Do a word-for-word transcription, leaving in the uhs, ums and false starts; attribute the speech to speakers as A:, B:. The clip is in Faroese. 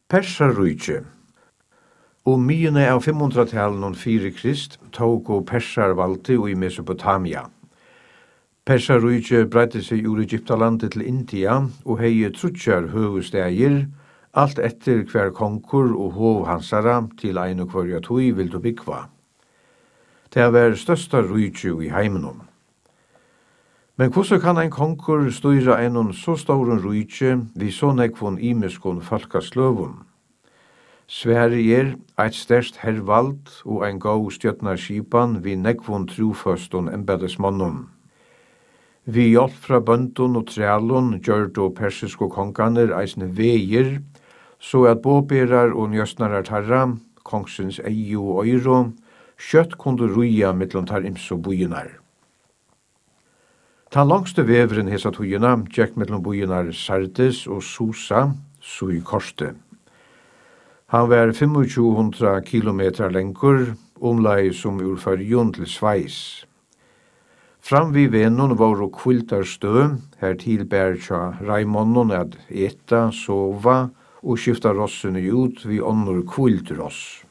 A: Persaruike. Og myene av femhundratalen fire Krist tog og persar valgte i Mesopotamia. Persaruike breidde seg ur Egyptalandet til India og hei trutjar høvestægir, alt etter hver konkur og hovhansara til ein og hverja tøy vildu byggva. Det var størsta ruike i heimenum. Men hvordan kan ein konkur styra en så stor ruike vi så nekvon imeskon folkasløvun? Sverige er eit sterkt hervald og ein god stjøtnarskipan vi nekvon truføston embedesmannum. Vi hjelp fra bøndun og trælun gjørd og persisko konganer eisne veier, så at båberar og njøsnarar tarra, kongsens eio og øyro, kjøtt kunde ruja mittlom tar imso bujinar. Ta langste veveren hesa tujina gjekk mittlom bujinar Sardes og Susa, sui korste. Han var tjúgu hundra kilometer lengur, omlai som ur Føroyun til Sveis. Fram vi venon var og kvildar stø, her tilbær tja Raimonnon at eta, sova og skifta rossene ut vi onnur kvild ross.